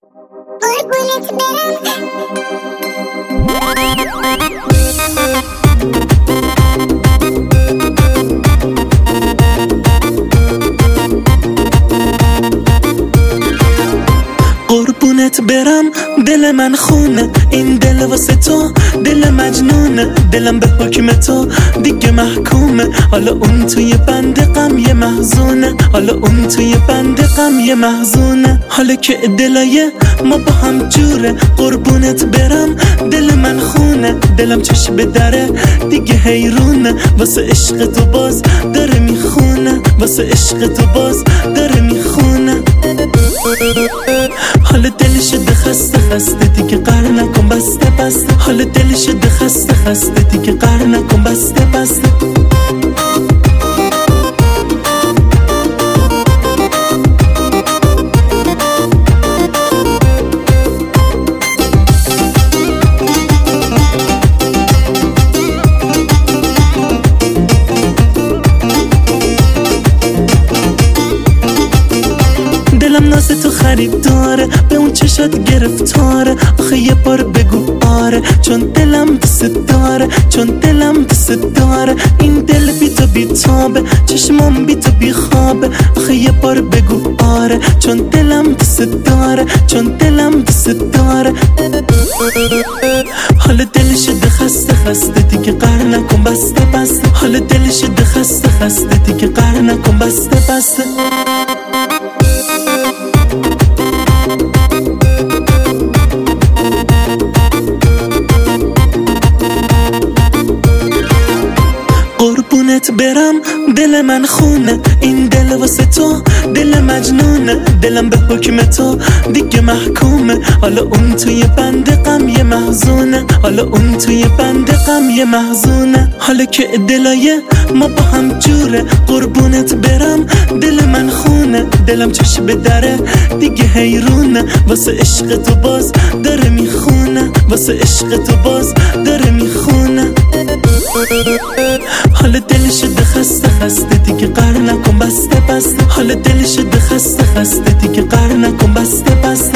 قربونت برم قربونت برم دل من خونه، این دل واسه تو دل مجنونه، دلم به حکم تو دیگه محکومه، حالا اون توی بند غم یه محزونه، حالا اون توی بند غم یه محزونه، حالا که دلای ما با هم جوره. قربونت برم دل من خونه، دلم چشم به دره دیگه حیرونه، واسه عشق تو باز داره میخونه، واسه عشق تو باز داره میخونه. حالا دل شده خسته خسته دیگه قهر نکن بسته بسته، حالا دل شده خسته خسته دیگه قهر نکن بسته بسته. دلم ناز تو خرید داره، به اون چشات گرفتاره، آخه یه بار بگو آره، چون دلم دوست داره، چون دلم دوست داره. این دل بی تو بی تابه، چشمام بی تو بی خوابه، آخه یه بار بگو آره، چون دلم دوست داره، چون دلم دوست داره. حالا دل شده خسته خسته دیگه قهر نکن بسته بسته، حالا دل شده خسته خسته دیگه قهر نکن بسته بسته. قربونت برم دل من خونه، این دل واسه تو دل مجنونه، دلم به حکم تو دیگه محکومه، حالا اون توی بند غم یه محزونه، حالا اون توی بند غم یه محزونه، حالا که دلای ما با هم جوره. قربونت برم دل من خونه، دلم چشم به دره دیگه حیرونه، واسه عشق تو باز داره میخونه، واسه عشق تو باز داره میخونه. حالا دل شده خسته خسته دیگه قهر نکن بسته بسته، حالا دل شده خسته خسته دیگه قهر نکن بسته بسته.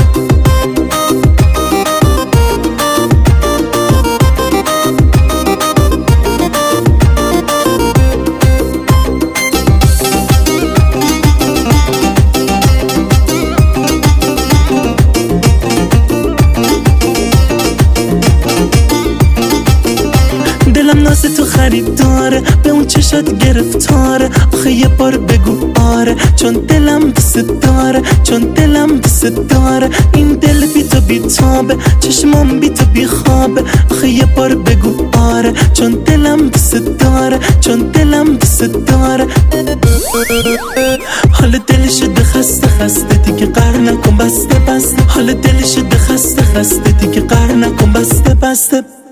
دلم ناز تو خرید داره، به اون چشات گرفتاره، آخه یه بار بگو آره، چون دلم دوست داره، چون دلم دوست داره. این دل بی تو بی تابه، چشمام بی تو بی خوابه، آخه یه بار بگو آره، چون دلم دوست داره، چون دلم دوست داره. حالا دل شده خسته خسته دیگه قهر نکن بسته بسته، حالا دل شده خسته خسته دیگه قهر نکن بسته بسته.